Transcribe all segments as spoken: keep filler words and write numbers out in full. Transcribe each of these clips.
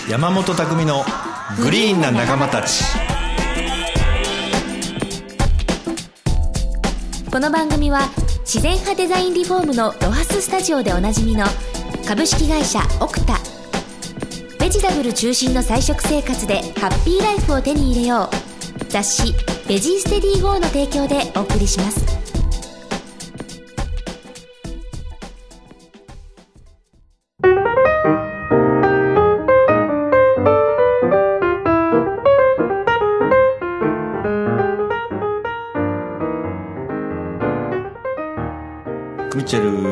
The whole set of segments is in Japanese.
山本匠のグリーンな仲間たち。 この番組は自然派デザインリフォームのロハススタジオでおなじみの株式会社オクタ、ベジタブル中心の菜食生活でハッピーライフを手に入れよう、雑誌ベジーステディゴーの提供でお送りします。 ミッチェル、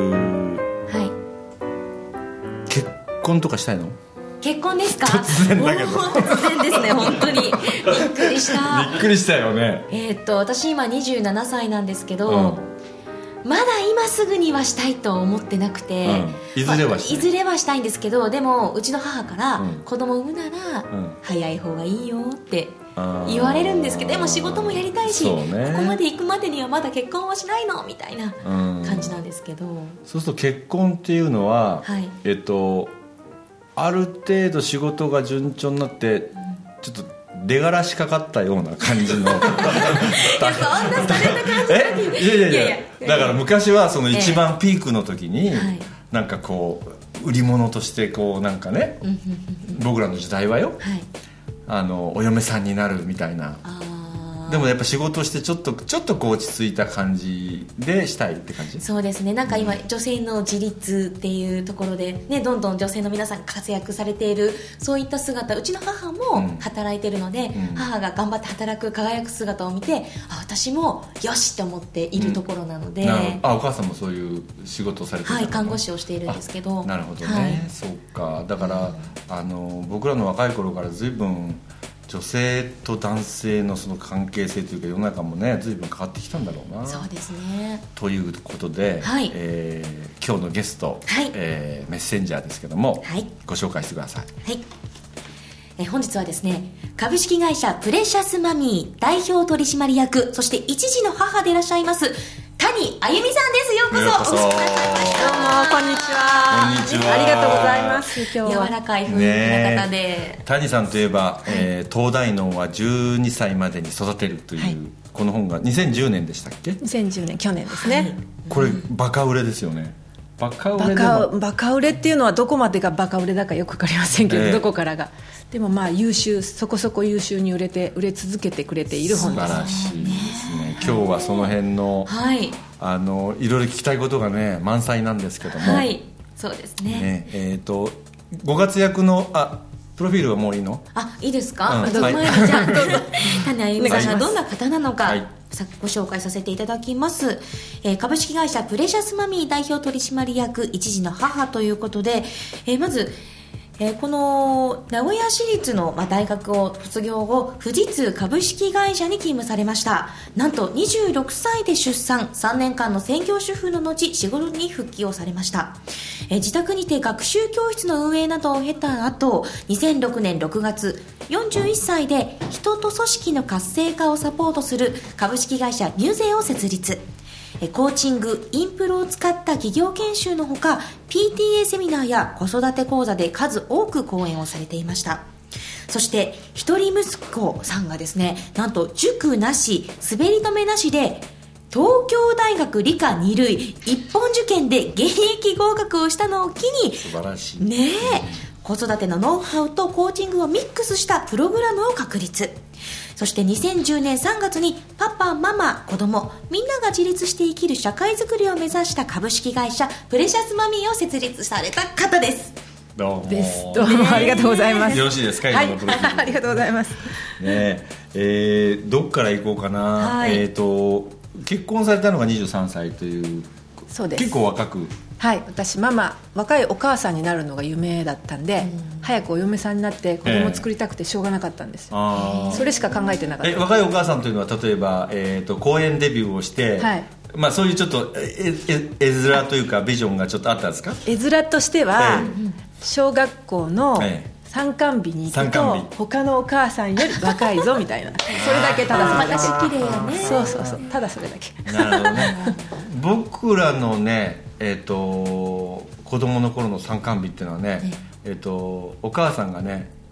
はい、 結婚とかしたいの？ 結婚ですか？ 突然だけど突然ですね、本当にびっくりしたびっくりしたよね。 えー、っと私今にじゅうななさいなんですけど、 うん、 まだ今すぐにはしたいとは思ってなくて、 うん、いずれはしたい、 まあ、いずれはしたいんですけど、でもうちの母から、うん、子供産むなら、うん、早い方がいいよって言われるんですけど、でも仕事もやりたいし、ね、ここまで行くまでにはまだ結婚はしないのみたいな感じなんですけど、うん、 そうすると結婚っていうのは、はい、えっとある程度仕事が順調になって、うん、ちょっと出がらしかかったような感じのいやそんなされた感じえいやいやいや、いやいやだから昔はその一番ピークの時に、えー、なんかこう売り物としてこうなんかね、僕らの時代はよ、はい、あのお嫁さんになるみたいな。でもやっぱ仕事してちょっとちょっとこう落ち着いた感じでしたいって感じ。 そうですね、なんか今、うん、女性の自立っていうところで、ね、どんどん女性の皆さん活躍されている、そういった姿、うちの母も働いているので、うん、母が頑張って働く輝く姿を見て、あ、私もよしって思っているところなので、うん、 なるほど。あ、お母さんもそういう仕事をされてる？ はい、看護師をしているんですけど。 なるほどね、はい、そうか。だから、うん、あの僕らの若い頃から随分女性と男性のその関係性というか世の中もね随分変わってきたんだろうな。 そうですね。 ということで、はい、えー、今日のゲスト、はい、えー、メッセンジャーですけども、はい、ご紹介してください。はい、 え本日はですね、株式会社プレシャスマミー代表取締役、そして一児の母でいらっしゃいます谷あゆみさんです。ようこそ。 ようこそ。どうもこんにちは。 こんにちは。 ありがとうございます。今日は柔らかい雰囲気の方で、ね、 谷さんといえば、はい、えー、東大脳はじゅうにさいまでに育てるという、はい、この本がにせんじゅうねんでしたっけ？ にせんじゅうねん、去年ですね、はい、 これバカ売れですよね。バカ売れでバカ、バカ売れっていうのはどこまでがバカ売れだかよく分かりませんけど、えー、どこからが。でもまあ優秀、そこそこ優秀に売れて売れ続けてくれている本です。 素晴らしいですね。今日はその辺の、はい、あのいろいろ聞きたいことがね満載なんですけども、 はい、そうですね。 ね、えーとご活躍のあプロフィールはもういいの？ あ、いいですか？ うん、 どうぞ、 はい、 前にじゃあどうぞ谷あゆみさんがどんな方なのか、はい、ご紹介させていただきます。えー、株式会社プレシャスマミー代表取締役一児の母ということで、えー、まずえー、この名古屋市立の、まあ、大学を卒業後、富士通株式会社に勤務されました。なんとにじゅうろくさいで出産、さんねんかんの専業主婦の後仕事に復帰をされました。えー、自宅にて学習教室の運営などを経た後、にせんろくねんろくがつよんじゅういっさいで人と組織の活性化をサポートする株式会社ミュゼを設立。コーチング、インプロを使った企業研修のほか ピーティーエー セミナーや子育て講座で数多く講演をされていました。そして一人息子さんがですね、なんと塾なし、滑り止めなしで東京大学理科に類一本受験で現役合格をしたのを機に、 素晴らしいねえ、子育てのノウハウとコーチングをミックスしたプログラムを確立。そしてにせんじゅうねんさんがつにパパママ子供みんなが自立して生きる社会づくりを目指した株式会社プレシャスマミーを設立された方です。 どうもですどうもありがとうございます。 よろしいですか？ はい、 今のプロフィールありがとうございます、 ねえー、どっから行こうかな、はい、えーと結婚されたのがにじゅうさんさいという。 そうです。 結構若く。 はい、私ママ若いお母さんになるのが夢だったんで、うん、早くお嫁さんになって子供を作りたくてしょうがなかったんですよ、えー、それしか考えてなかった。 え若いお母さんというのは例えば、えー、と公演デビューをして、はい、まあ、そういうちょっと絵面というかビジョンがちょっとあったんですか？ 絵面としては、えー、小学校の参観日に行くと他のお母さんより若いぞみたいなそれだけ、ただそれだけ。 私綺麗よね。 そうそうそう、ただそれだけ。 なるほどね僕らのね、えー、と子供の頃の参観日っていうのはね、えー、とお母さんがね、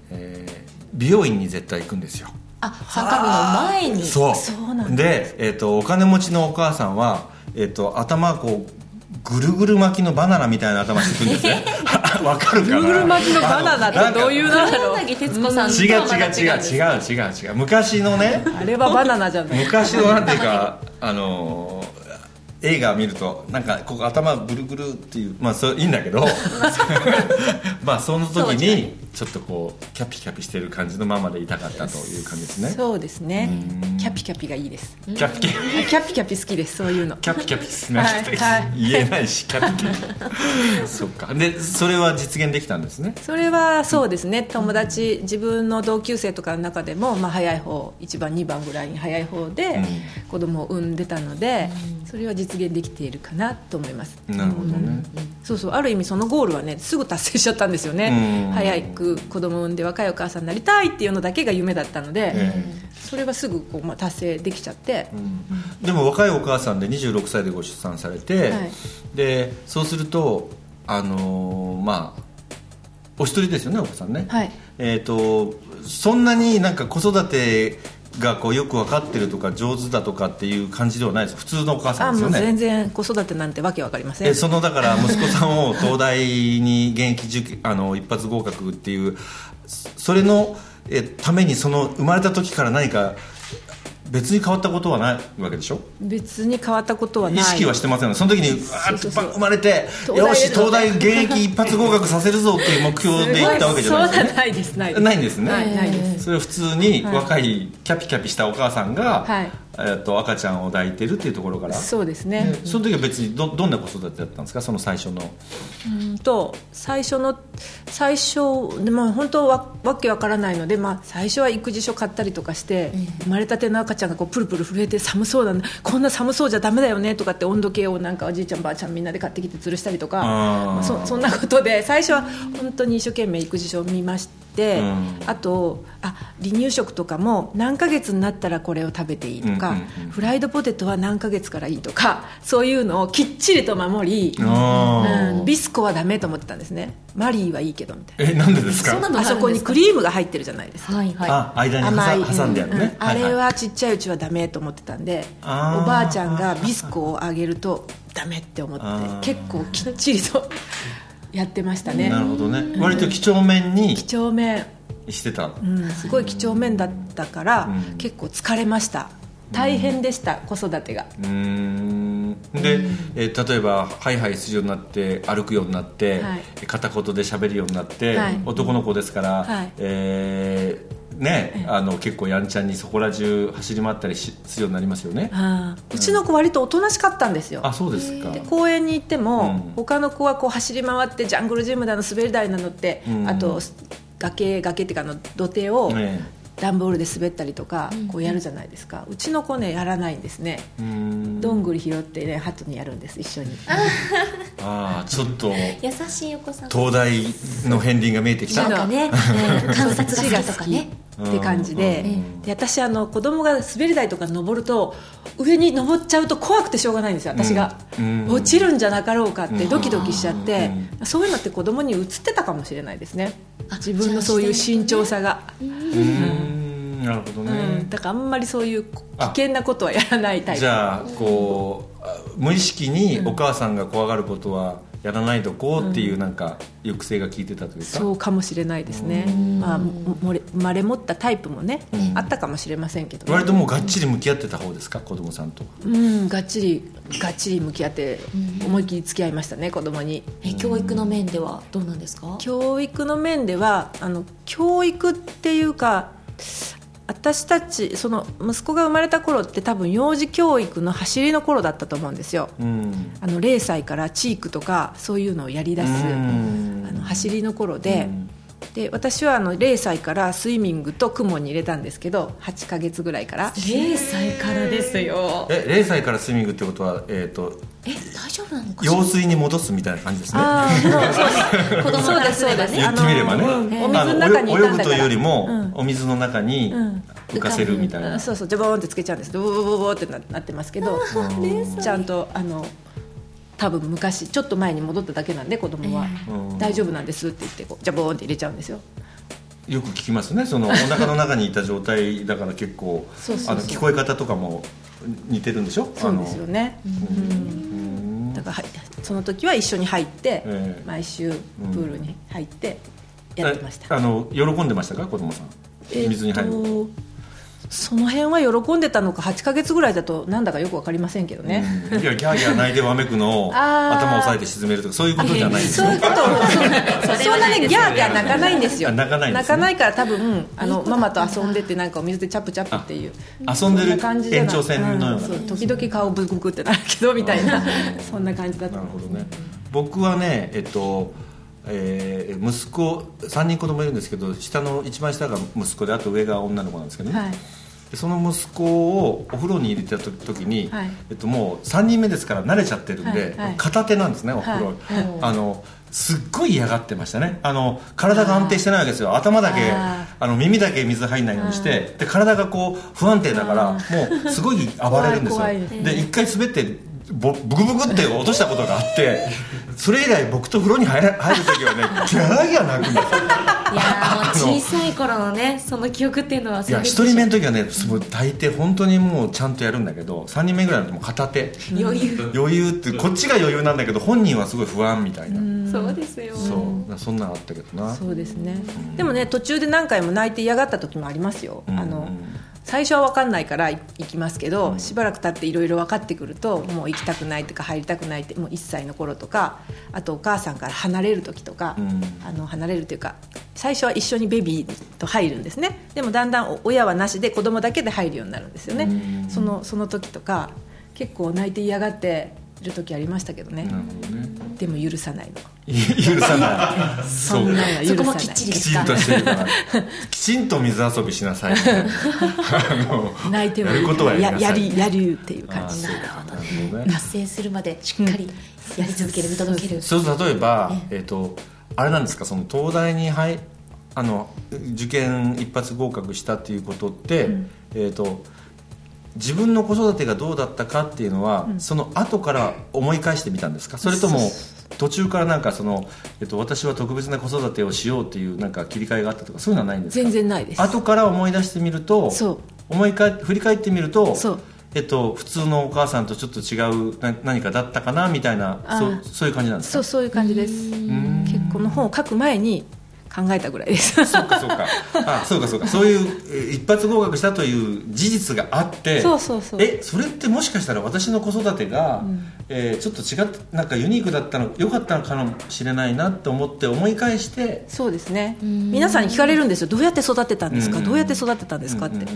えー、美容院に絶対行くんですよ。 あ、参加日の前に。 そうそうなんで、えー、とお金持ちのお母さんは、えー、と頭こうぐるぐる巻きのバナナみたいな頭してくんですねわかるかな。 ぐるぐる巻きのバナナってどういうのだろう。 柳徹子さんと違う違うはまた違違ううんです違う違う違う昔のねあれはバナナじゃない。 昔のなんていうかあのー映画を見るとなんかここ頭ぐるぐるっていう、まあそれいいんだけどまあその時にちょっとこうキャピキャピしてる感じのままでいたかったという感じですね。 そうですね。キャピキャピがいいです。 キャピキャピキャピキャピ好きです。そういうのキャピキャピしなくて、 はいはい、 言えないしキャピキャピそっか。でそれは実現できたんですね。 それはそうですね。友達自分の同級生とかの中でも、まあ、早い方いちばんにばんぐらいに早い方で子供を産んでたので、うん、それは実現できているかなと思います。 なるほどね、うん、 そうそう、ある意味そのゴールはねすぐ達成しちゃったんですよね、うん、早く子供を産んで若いお母さんになりたいっていうのだけが夢だったので、うん、それはすぐこう、まあ、達成できちゃって、うん、 でも若いお母さんでにじゅうろくさいでご出産されて、はい、でそうするとあのー、まあお一人ですよねお子さんね、 はい、 えーとそんなになんか子育てがこうよく分かってるとか上手だとかっていう感じではないです。普通のお母さんですよね。 あ、もう全然子育てなんてわけ分かりません。 えそのだから息子さんを東大に現役受験あの一発合格っていうそれのえためにその生まれた時から何か別に変わったことはないわけでしょ。 別に変わったことはない。 意識はしてませんよね。その時にわーっと生まれてよし東大現役一発合格させるぞっていう目標でいったわけじゃないですね。 そうないですないですないんですね。 ないないです。 それは普通に若いキャピキャピしたお母さんが、はいえー、と赤ちゃんを抱いてるっていうところから。 そうですね。 でその時は別に ど, どんな子育てだったんですか。その最初のうんと最初の最初で、まあ、本当はわけわからないので、まあ、最初は育児書買ったりとかして、うん、生まれたての赤ちゃんがこうプルプル震えて寒そうだなこんな寒そうじゃダメだよねとかって温度計をなんかおじいちゃんばあちゃんみんなで買ってきて吊るしたりとか、まあ、そ, そんなことで最初は本当に一生懸命育児書を見まして、うん、あとあ離乳食とかも何ヶ月になったらこれを食べていいとか、うんうんうん、フライドポテトは何ヶ月からいいとかそういうのをきっちりと守り、うん、ビスコはダメと思ってたんですね。マリーはいいけどみたいな。 えなんでですか。 そんなのあそこにクリームが入ってるじゃないですか、 はいはい、 あ間に甘い挟んであるね、 うん、あれはちっちゃいうちはダメと思ってたんで、おばあちゃんがビスコをあげるとダメって思って結構きっちりとやってましたね。 なるほどね。割と几帳面に几帳面してた、 うん、すごい几帳面だったから、うん、結構疲れました。大変でした、うん、子育てが。うーんで、えー、例えばハイハイするようになって歩くようになって、はい、片言で喋るようになって、はい、男の子ですから、はいえーね、あの結構やんちゃにそこら中走り回ったりするようになりますよね。 あうちの子割とおとなしかったんですよ。 あそうですか。 で公園に行っても、うん、他の子はこう走り回ってジャングルジムだの滑り台なのって、うん、あと崖崖っていうかの土手を、ね段ボールで滑ったりとかこうやるじゃないですか、うん、うちの子ねやらないんですね。うんどんぐり拾ってねハトにやるんです一緒に。 ああちょっと優しいお子さん。 東大の片鱗が見えてきた。 なんかね、観察が好きとかねって感じ で, で私あの子供が滑り台とか登ると上に登っちゃうと怖くてしょうがないんですよ私が、うん、落ちるんじゃなかろうかってドキドキしちゃって、うん、そういうのって子供に移ってたかもしれないですね。自分のそういう慎重さが。うんうんなるほどね、 うん、だからあんまりそういう危険なことはやらないタイプ。 じゃあこう無意識にお母さんが怖がることはやらないとこうっていうなんか抑制が効いてたというか、うん、 そうかもしれないですね。まあ、生まれ持ったタイプもね、うん、あったかもしれませんけど、ね、 割ともうがっちり向き合ってた方ですか子供さんと。 うんがっちりがっちり向き合って思いっきり付き合いましたね子供に。 え教育の面ではどうなんですか。 教育の面ではあの教育っていうか私たちその息子が生まれた頃って多分幼児教育の走りの頃だったと思うんですよ、うん、あのれいさいからチークとかそういうのをやり出す、うん、あの走りの頃で、うん、で私はあのれいさいからスイミングと公文に入れたんですけどはちかげつぐらいから。 れいさいからですよ。 えれいさいからスイミングってことは、えーとえ大丈夫なのかしら。 用水に戻すみたいな感じですね。 あそう子供からすればね言ってみればね、 うん、お水の中にいたんだから泳ぐというよりも、うん、お水の中に浮かせるみたいな、 うん、そうそうジャボーンってつけちゃうんです。ボボボボって な, なってますけどちゃんとあの多分昔ちょっと前に戻っただけなんで子供は、えー、大丈夫なんですって言ってこうジャボーンって入れちゃうんですよ。 よく聞きますね。そのお腹の中にいた状態だから結構そうそうそう、 あの聞こえ方とかも似てるんでしょ。 そうですよね。うん、だからその時は一緒に入って、えー、毎週プールに入ってやってました。 あの喜んでましたか、子供さん、水に入る、えーとその辺は喜んでたのか、はちかげつぐらいだとなんだかよく分かりませんけどね、 うん、いやギャーギャー泣いてわめくのを頭を押さえて沈めるとかそういうことじゃないんですよ。 そういうことそ, そんなねギャーギャー泣かないんですよ。 泣かないんですね。 泣かないから多分あのママと遊んでてなんかお水でチャプチャプっていう遊んでる延長線のような、うん、 そう時々顔ブクブクってなるけどみたいなそんな感じだった。 なるほどね。僕はねえっとえー、息子さんにん子供いるんですけど、下の一番下が息子であと上が女の子なんですけどね、はい、でその息子をお風呂に入れた時に、はい、えっと、もうさんにんめですから慣れちゃってるんで、はいはい、片手なんですねお風呂、はい、あのすっごい嫌がってましたね。あの体が安定してないわけですよ。頭だけあの耳だけ水入んないようにして、で体がこう不安定だからもうすごい暴れるんですよ。怖い怖いで一回滑ってボブクブクって落としたことがあってそれ以来僕と風呂に入る時はねギャーギャー泣くんですよ。 いやもう小さい頃のねその記憶っていうのは。 いやひとりめの時はね大抵本当にもうちゃんとやるんだけど、さんにんめぐらいだともう片手余裕余裕ってこっちが余裕なんだけど本人はすごい不安みたいな。 そうですよ。 そうそんなのあったけどな。 そうですね、うん、でもね途中で何回も泣いて嫌がった時もありますよ、うん、あの最初は分かんないから行きますけど、うん、しばらく経っていろいろ分かってくるともう行きたくないとか入りたくないってもういっさいの頃とか、あとお母さんから離れる時とか、うん、あの離れるというか最初は一緒にベビーと入るんですね。でもだんだん親はなしで子供だけで入るようになるんですよね、うん、その、その時とか結構泣いて嫌がってる時ありましたけどね。 なるほどね。 でも許さないの。 許さないそんなの許さない。 そこもきっちりですか。 きちんとしてるからきちんと水遊びしなさいあの泣いてもやることはやりなさい。 やりやるっていう感じ。 なるほどね。達成するまでしっかりやり続ける、見届ける。 そうそう、例えば、えーと、あれなんですか、その東大に入あの受験一発合格したっていうことって、うん、えーと自分の子育てがどうだったかっていうのは、うん、その後から思い返してみたんですか、それとも途中からなんかその、えっと、私は特別な子育てをしようっていうなんか切り替えがあったとかそういうのはないんですか。 全然ないです。 後から思い出してみると、 そう思いか振り返ってみると、 そうえっと、普通のお母さんとちょっと違うな何かだったかなみたいな、そうそういう感じなんですか。 そうそういう感じです。結婚の本を書く前に考えたぐらいです。 そうかそうかあそうかそうかそういう一発合格したという事実があって、 そうそうそう、 えそれってもしかしたら私の子育てが、うんえー、ちょっと違ってなんかユニークだったの良かったのかもしれないなと思って思い返して。 そうですね、皆さんに聞かれるんですよ。どうやって育てたんですか、うん、どうやって育てたんですかって、うん、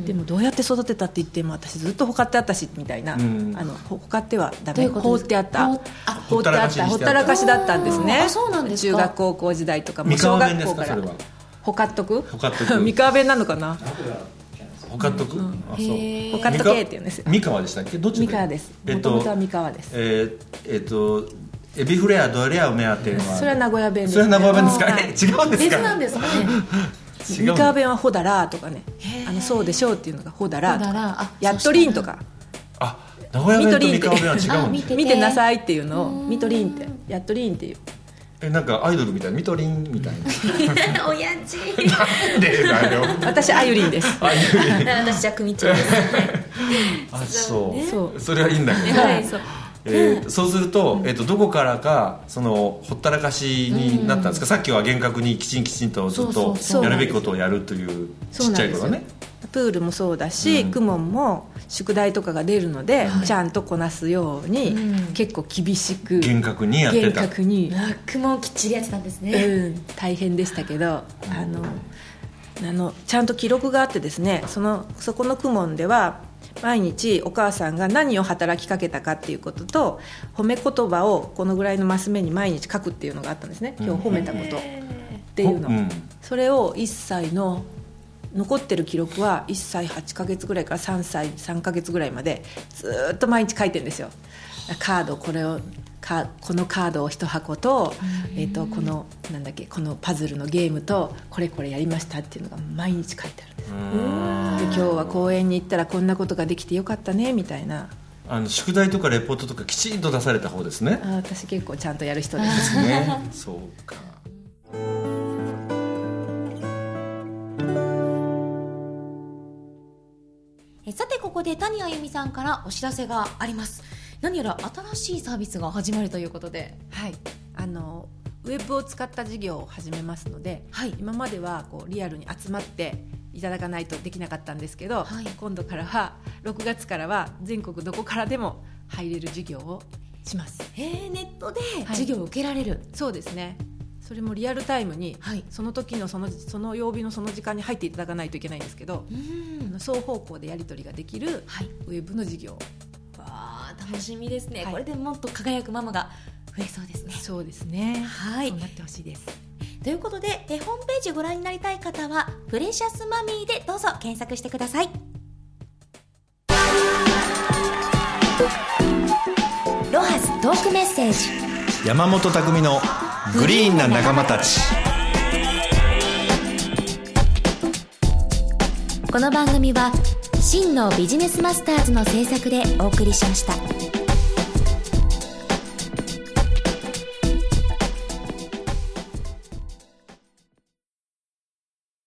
でもどうやって育てたって言っても私ずっとほかってあったしみたいな、うん、あのほかってはダメ、放ってあったほったらかしほったらかしだったんですね。 あそうなんですか。 中学高校時代とかも小学校からほかっとくほかっとく三河弁なのかな。 ほかっとく、うん、 あそうほかっとけって言うんですよ。 三河でしたっけ。どっちで。 三河です。もともとは三河です。 えー、えー、とエビフレアドレア梅アテはそれは名古屋弁です、 ね、それは名古屋弁ですか。え違うんですか。 別なんですかね。 三河弁はほだらとかね、あのそうでしょうっていうのがほだらとかやっとりんとか、 あ名古屋弁と三河弁は違うん見て見てなさいっていうのをみとりんってやっとりんっていう。 えなんかアイドルみたいなみとりんみたいな親父なんでだよ。 私あゆりんです。 あゆりん私じゃくみちゃんです。 あそう、 そうそれはいいんだけど、 はいそうえー、そうすると、えー、とどこからかそのほったらかしになったんですか、うん、さっきは厳格にきちんきちんとずっとやるべきことをやるというちっちゃい頃はね。 プールもそうだし、うん、公文も宿題とかが出るので、はい、ちゃんとこなすように、うん、結構厳しく厳格にやってた。 厳格に公文をきっちりやってたんですね、 うん、大変でしたけど、うん、あのあのちゃんと記録があってですね、そのそこの公文では毎日お母さんが何を働きかけたかっていうことと褒め言葉をこのぐらいのマス目に毎日書くっていうのがあったんですね。今日褒めたことっていうの、うん、それをいっさいの残ってる記録はいっさいはちかげつぐらいからさんさいさんかげつぐらいまでずっと毎日書いてるんですよ。カードこれをかこのカードを一箱と、えー、とこのなんだっけこのパズルのゲームとこれこれやりましたっていうのが毎日書いてあるんです。で今日は公園に行ったらこんなことができてよかったねみたいな。 あの宿題とかレポートとかきちんと出された方ですね。 あ私結構ちゃんとやる人ですね。そうか。 えさてここで谷あゆみさんからお知らせがあります。何やら新しいサービスが始まるということで、 はい、あのウェブを使った事業を始めますので、はい、今まではこうリアルに集まっていただかないとできなかったんですけど、はい、今度からはろくがつからは全国どこからでも入れる事業をします。 えー、ネットで授業を受けられる、はい、 そうですね。それもリアルタイムに、はい、その時のその、その曜日のその時間に入っていただかないといけないんですけど、うん、双方向でやり取りができる、はい、ウェブの授業。 わー、楽しみですね、はい、これでもっと輝くママが増えそうですね。 そうですね、 はい、 そうなってほしいです。 ということでえホームページご覧になりたい方はプレシャスマミーでどうぞ検索してください。ロハストークメッセージ、 山本匠のグリーンな仲間たち。 この番組は真のビジネスマスターズの制作でお送りしました。